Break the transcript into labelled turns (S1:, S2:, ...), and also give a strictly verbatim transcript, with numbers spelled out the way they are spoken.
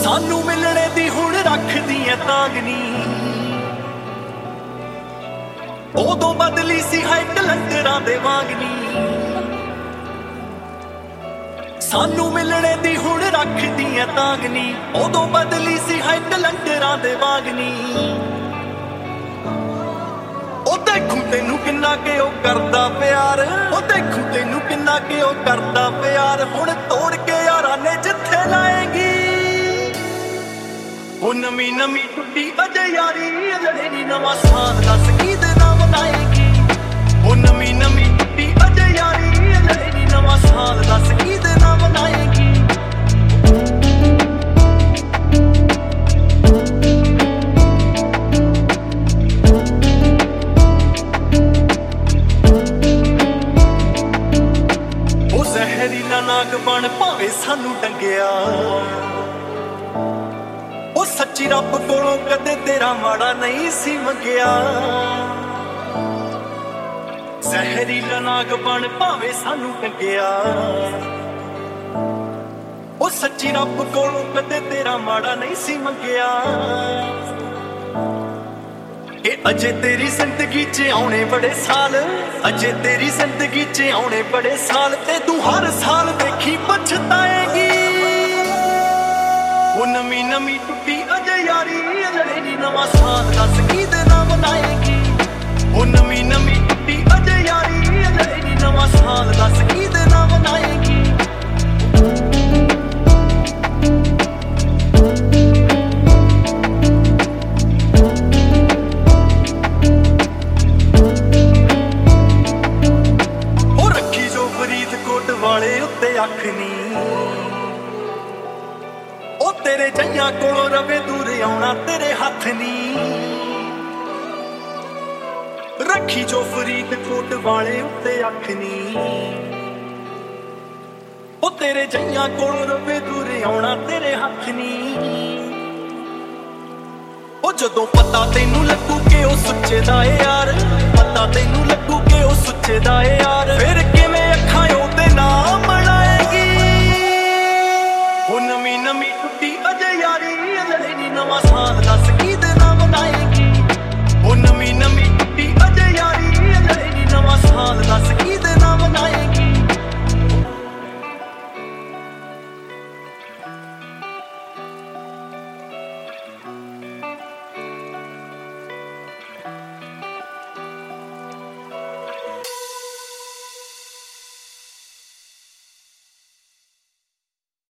S1: सानू मिलने दी हुण रखदी ऐ तांगनी, उदों बदली सी है कलंदरां दे वांगनी। सानू मिलने दी हुण रखदी ऐ तांगनी, उदों बदली सी है कलंदरां दे वांगनी। ओ देखूं तेनू किन्ना के ओ करदा प्यार, ओ देखूं तेनू किन्ना के ओ करदा प्यार। हुण तोड़ के यारां ने जिथे लाएगी, ओ नमी नमी टुटी अजे यारी अजे नी नवां साल दस की दे नाम बनाएगी। ओ नमी नमी टुटी अजे यारी अजे नी नवां साल दस की दे नाम बनाएगी। ओ जहरीला नाग बन भावे सानू डंगिया, ओ सच्ची रब कोलों कदे तेरा माड़ा नहीं सी मंगिया। जहरीला नाग बन भावे सानू टंगिया, ओ सच्ची रब कोलों कदे तेरा माड़ा नहीं सी मंगिया। कि अजे तेरी जिंदगी च आने बड़े साल, अजे तेरी जिंदगी च आने बड़े साल, ते तू हर साल देखी पछताएगी। ओ नमी नमी टुटी अजे यारी अजे नी नवां साल दस की दे नाम बनाएगी। ओ नमी नमी टुटी अजे यारी अजे नी नवां साल दस की दे नाम बनाएगी। ओ रखी जो फरीदकोट वाले उत्ते अख नी, तेरे जइयां कोलों रवे दूर आउणा तेरे हथ नी। रखी जो फरीदकोट वाले उत्ते अख नी, ओ तेरे जइयां कोलों रवे दूर आउणा तेरे हथ नी। ओ जदों पता तैनू लगू के ओ सुच्चे दा ए यार, पता तैनू लगू के ओ सुच्चे दा ए यार, फिर